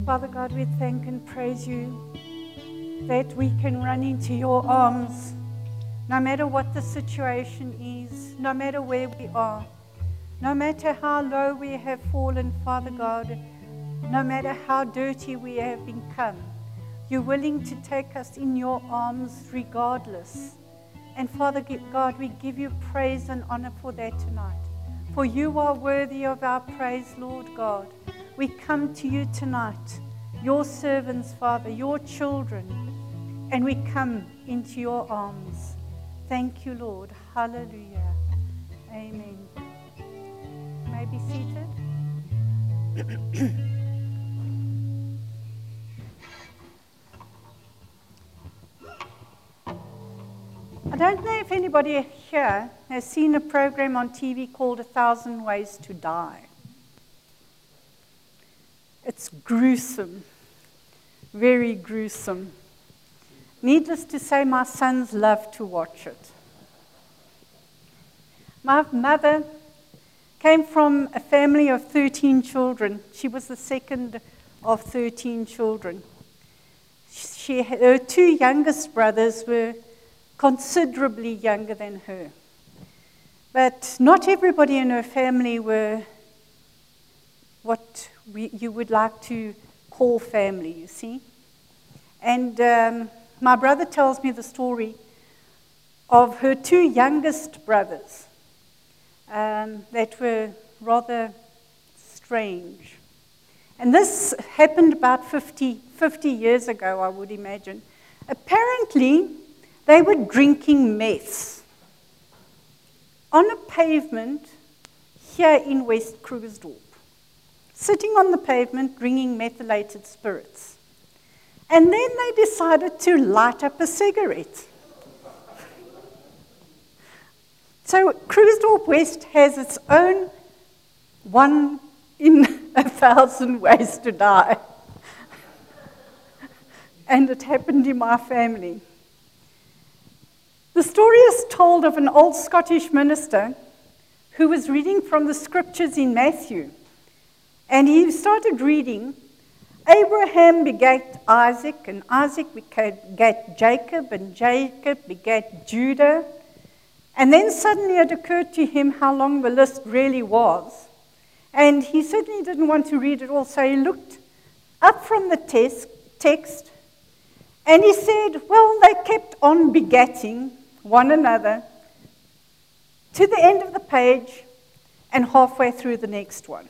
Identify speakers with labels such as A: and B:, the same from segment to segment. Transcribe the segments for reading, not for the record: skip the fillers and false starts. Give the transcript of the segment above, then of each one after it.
A: Father God, we thank and praise you that we can run into your arms no matter what the situation is, no matter where we are, no matter how low we have fallen, Father God, no matter how dirty we have become. You're willing to take us in your arms regardless. And Father God, we give you praise and honor for that tonight. For you are worthy of our praise, Lord God. We come to you tonight, your servants, Father, your children, and we come into your arms. Thank you, Lord. Hallelujah. Amen. You may be seated. I don't know if anybody here has seen a program on TV called 1,000 Ways to Die. It's gruesome, very gruesome. Needless to say, my sons love to watch it. My mother came from a family of 13 children. She was the second of 13 children. Her two youngest brothers were considerably younger than her. But not everybody in her family were what you would like to call family, you see. And my brother tells me the story of her two youngest brothers that were rather strange. And this happened about 50 years ago, I would imagine. Apparently, they were drinking meth on a pavement here in West Krugersdorp, sitting on the pavement drinking methylated spirits. And then they decided to light up a cigarette. So Krugersdorp West has its own one in 1,000 ways to die. And it happened in my family. The story is told of an old Scottish minister who was reading from the scriptures in Matthew. And he started reading, Abraham begat Isaac, and Isaac begat Jacob, and Jacob begat Judah. And then suddenly it occurred to him how long the list really was. And he certainly didn't want to read it all, so he looked up from the text, and he said, well, they kept on begatting one another to the end of the page and halfway through the next one.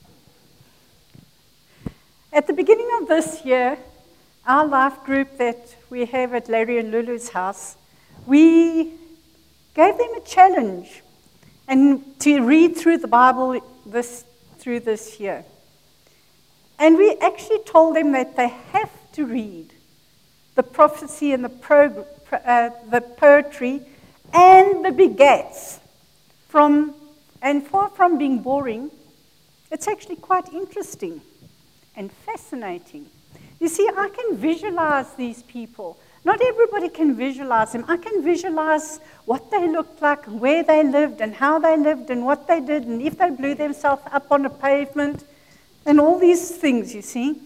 A: At the beginning of this year, our life group that we have at Larry and Lulu's house, we gave them a challenge and to read through the Bible through this year. And we actually told them that they have to read the prophecy and the poetry and the begats and far from being boring, it's actually quite interesting and fascinating. You see, I can visualize these people. Not everybody can visualize them. I can visualize what they looked like, where they lived, and how they lived, and what they did, and if they blew themselves up on a pavement, and all these things, you see.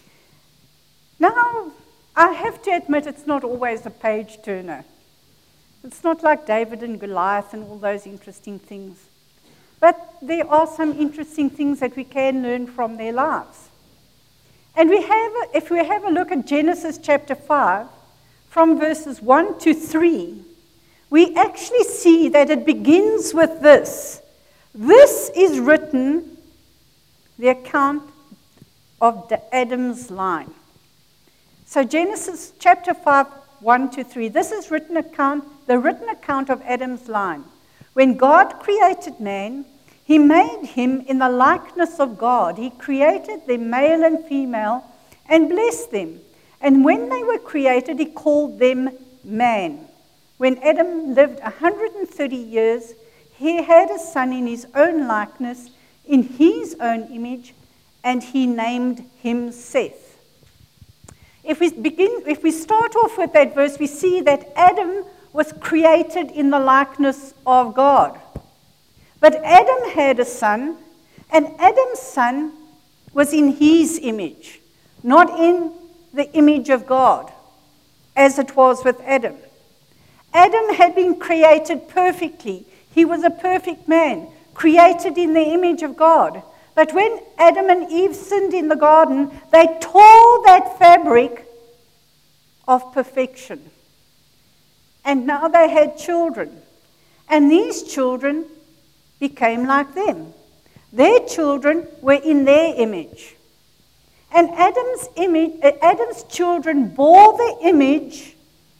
A: Now, I have to admit it's not always a page turner. It's not like David and Goliath and all those interesting things. But there are some interesting things that we can learn from their lives. And if we have a look at Genesis chapter 5, from verses 1 to 3, we actually see that it begins with this. This is written, the account of Adam's line. So Genesis chapter 5, 1 to 3, this is the written account of Adam's line. When God created man, he made him in the likeness of God. He created them male and female and blessed them. And when they were created, he called them man. When Adam lived 130 years, he had a son in his own likeness, in his own image, and he named him Seth. If we start off with that verse, we see that Adam was created in the likeness of God. But Adam had a son, and Adam's son was in his image. not in the image of God, as it was with Adam. Adam had been created perfectly. He was a perfect man, created in the image of God. But when Adam and Eve sinned in the garden, they tore that fabric of perfection. And now they had children. And these children became like them. Their children were in their image. And Adam's children bore the image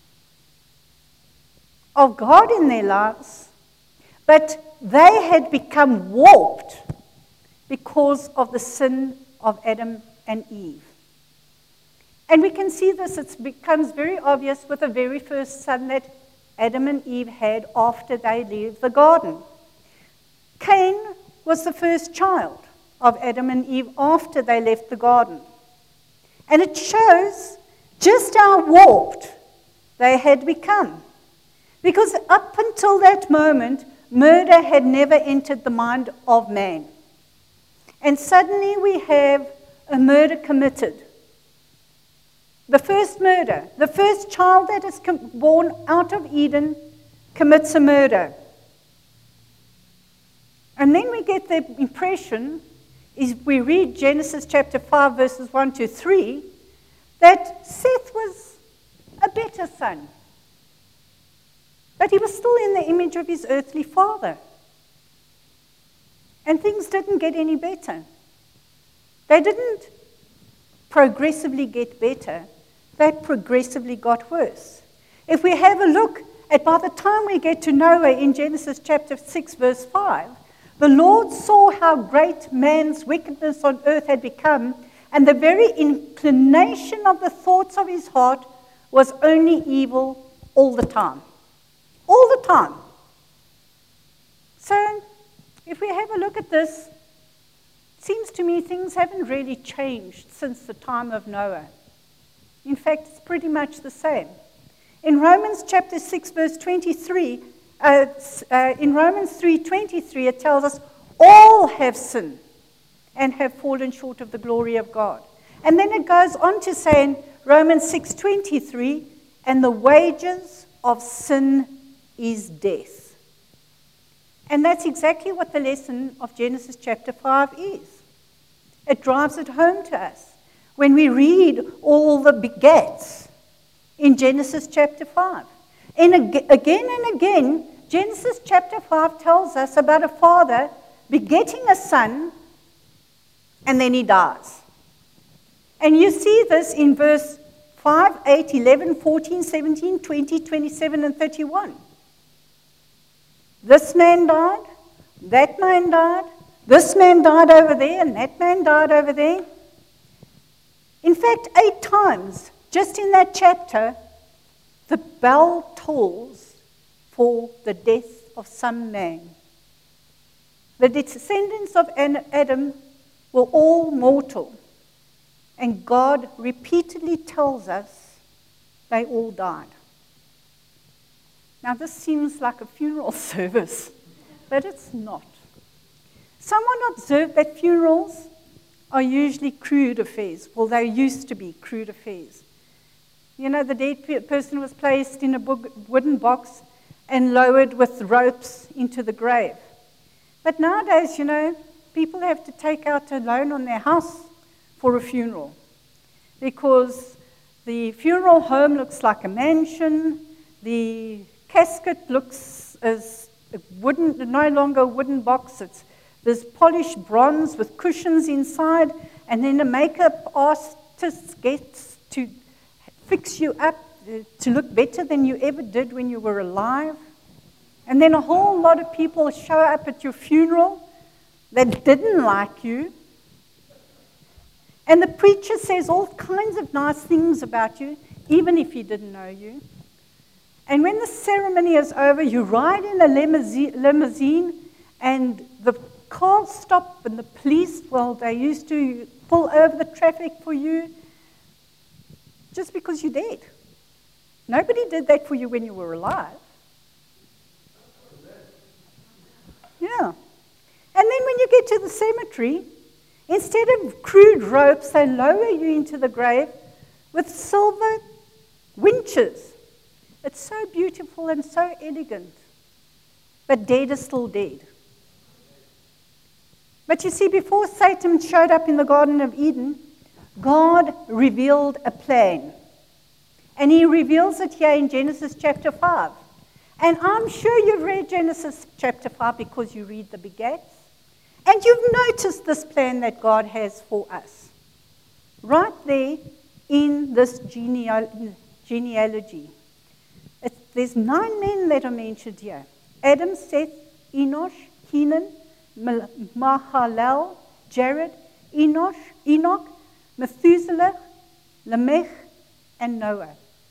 A: of God in their lives, but they had become warped because of the sin of Adam and Eve. And we can see this, it becomes very obvious with the very first son that Adam and Eve had after they left the garden. Cain was the first child of Adam and Eve after they left the garden. And it shows just how warped they had become. Because up until that moment, murder had never entered the mind of man. And suddenly we have a murder committed. The first murder, the first child that is born out of Eden commits a murder. And then we get the impression, is we read Genesis chapter 5, verses 1 to 3, that Seth was a better son. But he was still in the image of his earthly father. And things didn't get any better. They didn't progressively get better. They progressively got worse. If we have a look at by the time we get to Noah in Genesis chapter 6, verse 5, the Lord saw how great man's wickedness on earth had become, and the very inclination of the thoughts of his heart was only evil all the time. All the time. So, if we have a look at this, it seems to me things haven't really changed since the time of Noah. In fact, it's pretty much the same. In Romans chapter 6, verse 23, in Romans 3:23, it tells us, all have sinned and have fallen short of the glory of God. And then it goes on to say in Romans 6:23, and the wages of sin is death. And that's exactly what the lesson of Genesis chapter 5 is. It drives it home to us when we read all the begats in Genesis chapter 5. And again and again, Genesis chapter 5 tells us about a father begetting a son, and then he dies. And you see this in verse 5, 8, 11, 14, 17, 20, 27, and 31. This man died, that man died, this man died over there, and that man died over there. In fact, 8 times, just in that chapter, the bell tolls for the death of some man. The descendants of Adam were all mortal, and God repeatedly tells us they all died. Now, this seems like a funeral service, but it's not. Someone observed that funerals are usually crude affairs. Well, they used to be crude affairs. You know, the dead person was placed in a wooden box and lowered with ropes into the grave. But nowadays, you know, people have to take out a loan on their house for a funeral because the funeral home looks like a mansion, the casket looks as no longer a wooden box. It's this polished bronze with cushions inside, and then a makeup artist gets to fix you up to look better than you ever did when you were alive. And then a whole lot of people show up at your funeral that didn't like you. And the preacher says all kinds of nice things about you, even if he didn't know you. And when the ceremony is over, you ride in a limousine, and the cars stop, and the police, well, they used to pull over the traffic for you just because you're dead. Nobody did that for you when you were alive. Yeah. And then when you get to the cemetery, Instead of crude ropes, they lower you into the grave with silver winches. It's so beautiful and so elegant. But dead is still dead. But you see, before Satan showed up in the Garden of Eden, God revealed a plan. And he reveals it here in Genesis chapter 5. And I'm sure you've read Genesis chapter 5 because you read the begats. And you've noticed this plan that God has for us. Right there in this genealogy. There's 9 men that are mentioned here. Adam, Seth, Enosh, Kenan, Mahalalel, Jared, Enoch, Methuselah, Lamech, and Noah.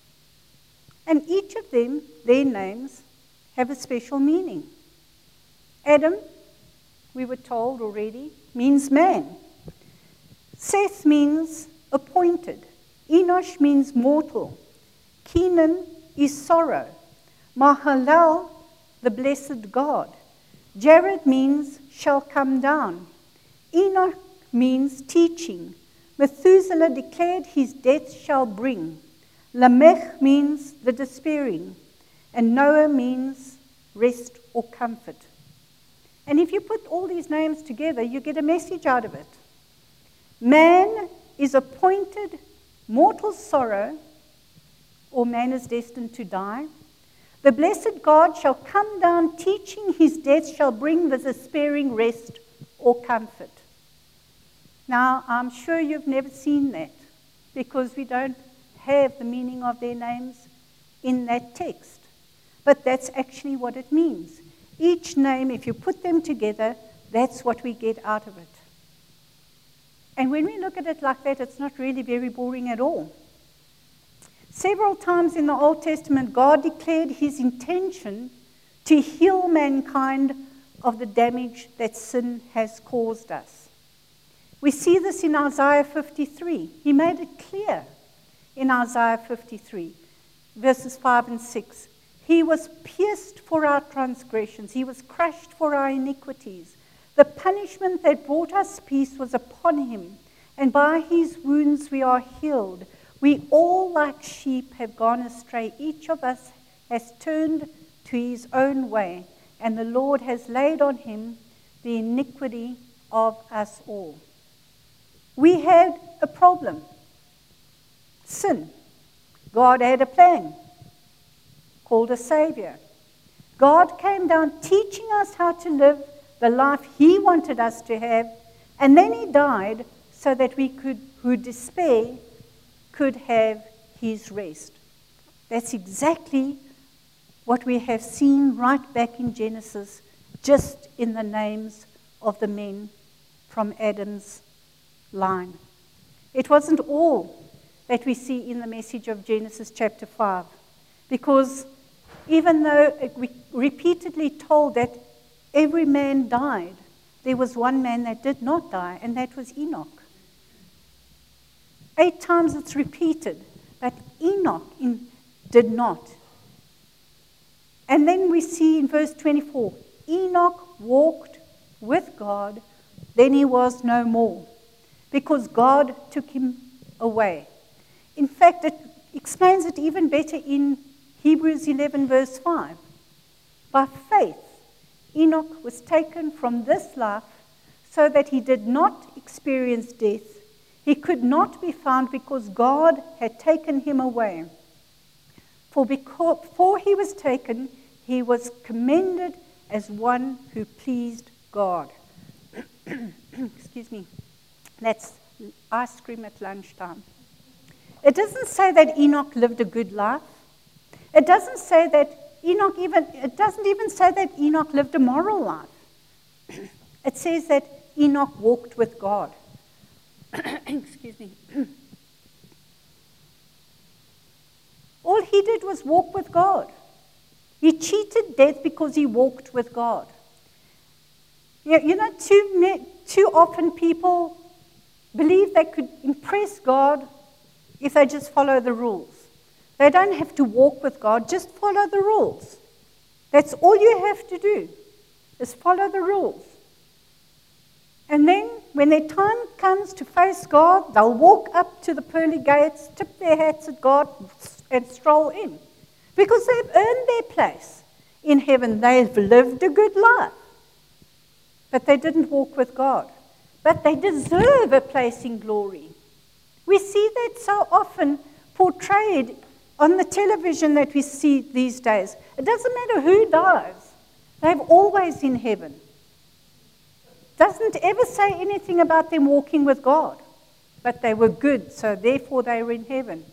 A: And each of them, their names, have a special meaning. Adam, we were told already, means man. Seth means appointed. Enosh means mortal. Kenan is sorrow. Mahalalel, the blessed God. Jared means shall come down. Enoch means teaching. Methuselah declared his death shall bring. Lamech means the despairing. And Noah means rest or comfort. And if you put all these names together, you get a message out of it. Man is appointed mortal sorrow, or man is destined to die. The blessed God shall come down, teaching his death shall bring the despairing rest or comfort. Now, I'm sure you've never seen that because we don't have the meaning of their names in that text. But that's actually what it means. Each name, if you put them together, that's what we get out of it. And when we look at it like that, it's not really very boring at all. Several times in the Old Testament, God declared his intention to heal mankind of the damage that sin has caused us. We see this in Isaiah 53. He made it clear in Isaiah 53, verses 5 and 6. He was pierced for our transgressions. He was crushed for our iniquities. The punishment that brought us peace was upon him, and by his wounds we are healed. We all, like sheep, have gone astray. Each of us has turned to his own way, and the Lord has laid on him the iniquity of us all. We had a problem. Sin. God had a plan called a Savior. God came down teaching us how to live the life he wanted us to have, and then he died so that we who despair could have his rest. That's exactly what we have seen right back in Genesis, just in the names of the men from Adam's line. It wasn't all that we see in the message of Genesis chapter 5, because even though we repeatedly told that every man died, there was one man that did not die, and that was Enoch. 8 times it's repeated, but Enoch did not. And then we see in verse 24, Enoch walked with God, then he was no more, because God took him away. In fact, it explains it even better in Hebrews 11, verse 5. By faith, Enoch was taken from this life so that he did not experience death. He could not be found because God had taken him away. For before he was taken, he was commended as one who pleased God. Excuse me. That's ice cream at lunchtime. It doesn't say that Enoch lived a good life. It doesn't say that it doesn't even say that Enoch lived a moral life. It says that Enoch walked with God. Excuse me. All he did was walk with God. He cheated death because he walked with God. You know, too often people believe they could impress God if they just follow the rules. They don't have to walk with God, just follow the rules. That's all you have to do, is follow the rules. And then, when their time comes to face God, they'll walk up to the pearly gates, tip their hats at God, and stroll in. Because they've earned their place in heaven. They've lived a good life. But they didn't walk with God. But they deserve a place in glory. We see that so often portrayed on the television that we see these days. It doesn't matter who dies. They're always in heaven. Doesn't ever say anything about them walking with God. But they were good, so therefore they were in heaven.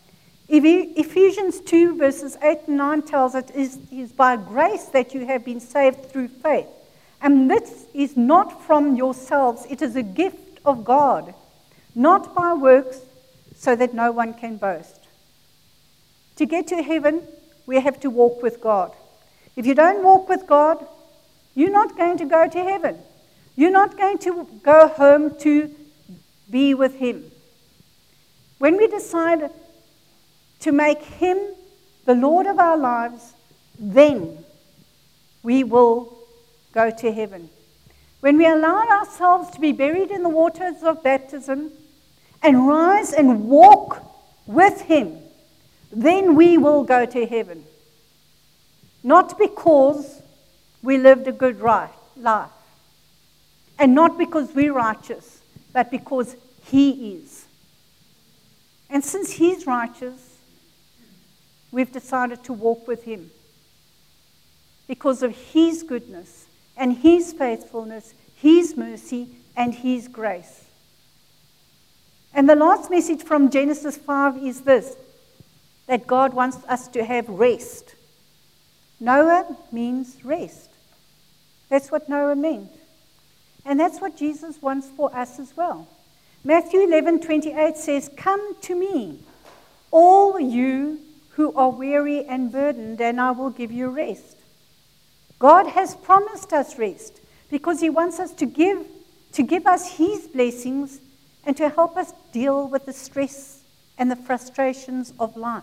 A: Ephesians 2 verses 8 and 9 tells it is by grace that you have been saved through faith. And this is not from yourselves. It is a gift of God, not by works, so that no one can boast. To get to heaven, we have to walk with God. If you don't walk with God, you're not going to go to heaven. You're not going to go home to be with Him. When we decide to make Him the Lord of our lives, then we will go to heaven. When we allow ourselves to be buried in the waters of baptism and rise and walk with Him, then we will go to heaven. Not because we lived a good life, and not because we're righteous, but because He is. And since He's righteous, we've decided to walk with Him because of His goodness and His faithfulness, His mercy, and His grace. And the last message from Genesis 5 is this, that God wants us to have rest. Noah means rest. That's what Noah meant. And that's what Jesus wants for us as well. Matthew 11:28 says, "Come to me, all you who are weary and burdened, and I will give you rest." God has promised us rest because He wants us to give us His blessings and to help us deal with the stress and the frustrations of life.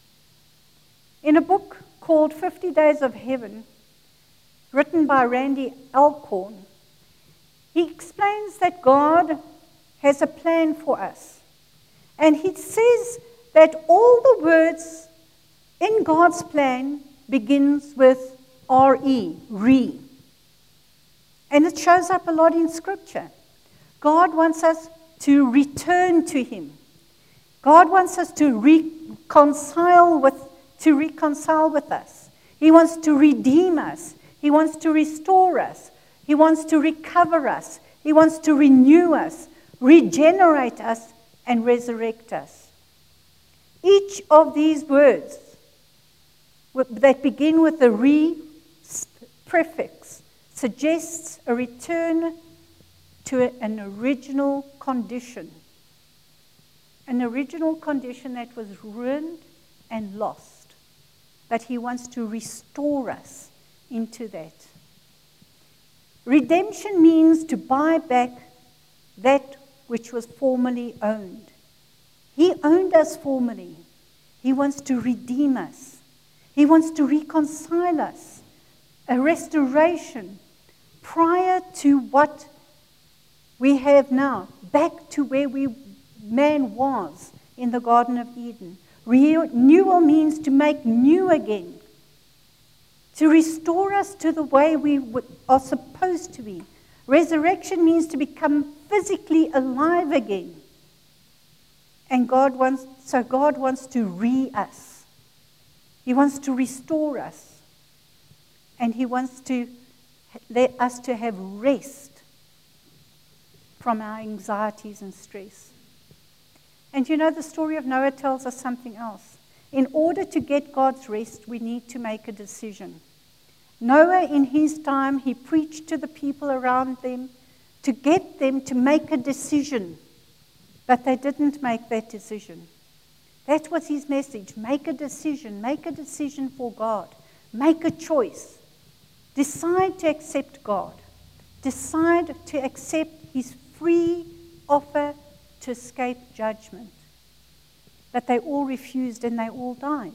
A: In a book called 50 Days of Heaven, written by Randy Alcorn, he explains that God has a plan for us. And he says that all the words in God's plan begins with re. And it shows up a lot in Scripture. God wants us to return to Him. God wants us to reconcile with us. He wants to redeem us. He wants to restore us. He wants to recover us. He wants to renew us, regenerate us, and resurrect us. Each of these words that begin with the re prefix suggests a return to an original condition. An original condition that was ruined and lost. But He wants to restore us into that. Redemption means to buy back that which was formerly owned. He owned us formerly. He wants to redeem us. He wants to reconcile us. A restoration prior to what we have now, back to where man was in the Garden of Eden. Renewal means to make new again, to restore us to the way we are supposed to be. Resurrection means to become physically alive again. And God wants to us. He wants to restore us. And He wants to let us to have rest from our anxieties and stress. And you know, the story of Noah tells us something else. In order to get God's rest, we need to make a decision. Noah, in his time, he preached to the people around them to get them to make a decision. But they didn't make that decision. That was his message. Make a decision. Make a decision for God. Make a choice. Decide to accept God. Decide to accept His free offer to escape judgment. But they all refused and they all died.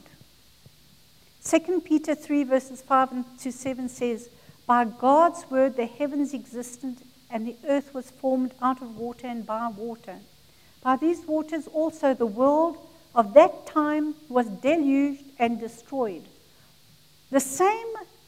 A: 2 Peter 3 verses 5 to 7 says, "By God's word the heavens existed and the earth was formed out of water and by water. By these waters also the world of that time was deluged and destroyed. The same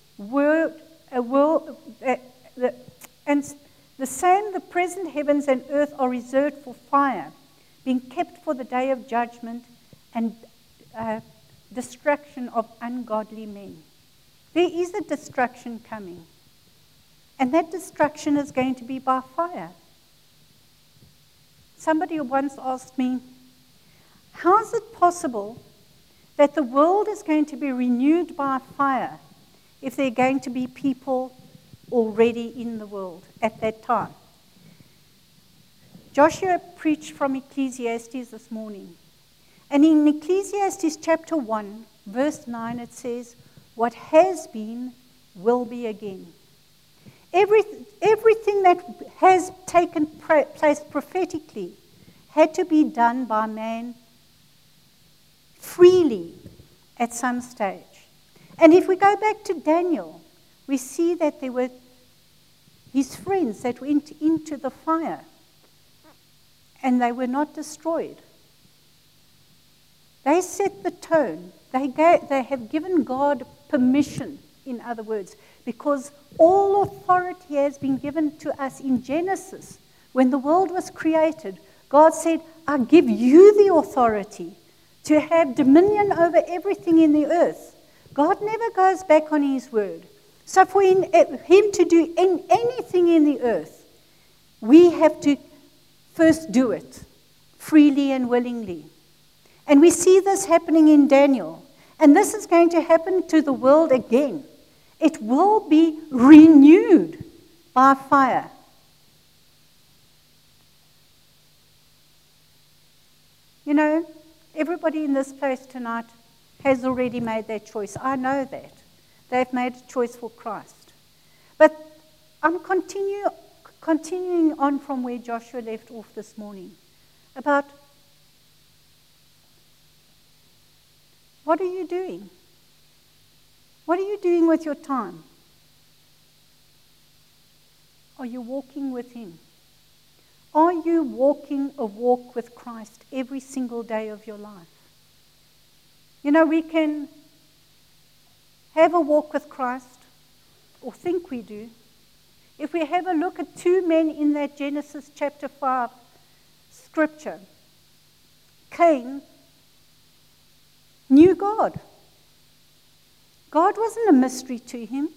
A: the present heavens and earth are reserved for fire, being kept for the day of judgment and destruction of ungodly men. There is a destruction coming, and that destruction is going to be by fire. Somebody once asked me, how is it possible that the world is going to be renewed by fire if there are going to be people already in the world at that time? Joshua preached from Ecclesiastes this morning. And in Ecclesiastes chapter 1, verse 9, it says, what has been will be again. Everything that has taken place prophetically had to be done by man freely at some stage. And if we go back to Daniel, we see that there were his friends that went into the fire and they were not destroyed. They set the tone. They have given God permission, in other words, because all authority has been given to us in Genesis. When the world was created, God said, I give you the authority to have dominion over everything in the earth. God never goes back on his word. So for him to do anything in the earth, we have to first do it freely and willingly. And we see this happening in Daniel. And this is going to happen to the world again. It will be renewed by fire. You know, everybody in this place tonight has already made their choice. I know that. They've made a choice for Christ. But I'm continuing on from where Joshua left off this morning about what are you doing? What are you doing with your time? Are you walking with him? Are you walking a walk with Christ every single day of your life? You know, we can have a walk with Christ, or think we do. If we have a look at two men in that Genesis chapter 5 scripture, Cain knew God. God wasn't a mystery to him.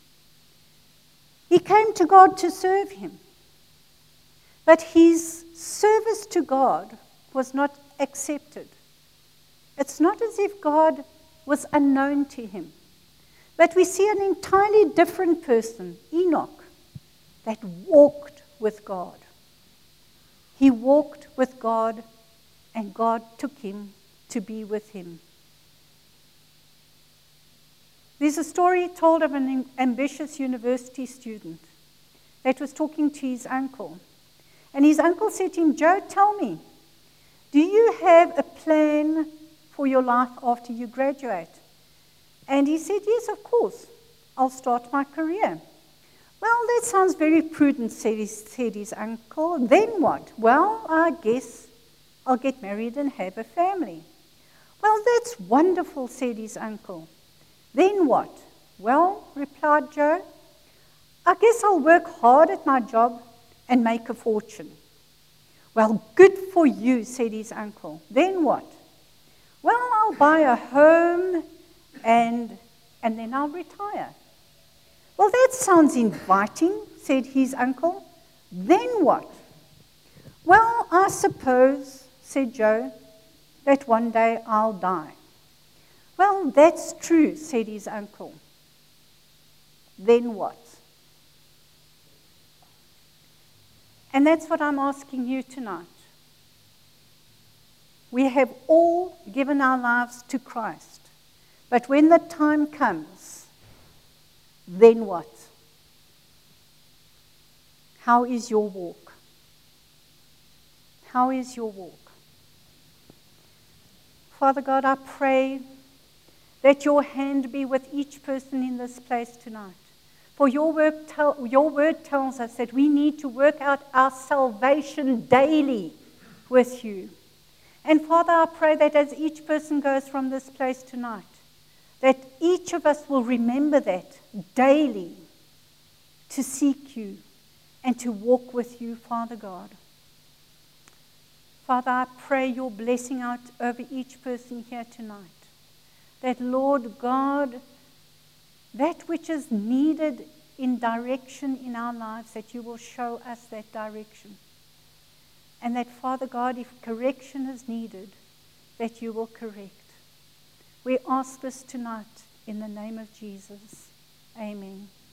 A: He came to God to serve him. But his service to God was not accepted. It's not as if God was unknown to him. But we see an entirely different person, Enoch, that walked with God. He walked with God, and God took him to be with him. There's a story told of an ambitious university student that was talking to his uncle. And his uncle said to him, Joe, tell me, do you have a plan for your life after you graduate? And he said, yes, of course. I'll start my career. Well, that sounds very prudent, said his uncle. Then what? Well, I guess I'll get married and have a family. Well, that's wonderful, said his uncle. Then what? Well, replied Joe, I guess I'll work hard at my job and make a fortune. Well, good for you, said his uncle. Then what? Well, I'll buy a home and then I'll retire. Well, that sounds inviting, said his uncle. Then what? Well, I suppose, said Joe, that one day I'll die. Well, that's true, said his uncle. Then what? And that's what I'm asking you tonight. We have all given our lives to Christ. But when the time comes, then what? How is your walk? How is your walk? Father God, I pray that your hand be with each person in this place tonight. For your word tells us that we need to work out our salvation daily with you. And Father, I pray that as each person goes from this place tonight, that each of us will remember that daily, to seek you and to walk with you, Father God. Father, I pray your blessing out over each person here tonight. That, Lord God, that which is needed in direction in our lives, that you will show us that direction. And that, Father God, if correction is needed, that you will correct. We ask this tonight in the name of Jesus. Amen.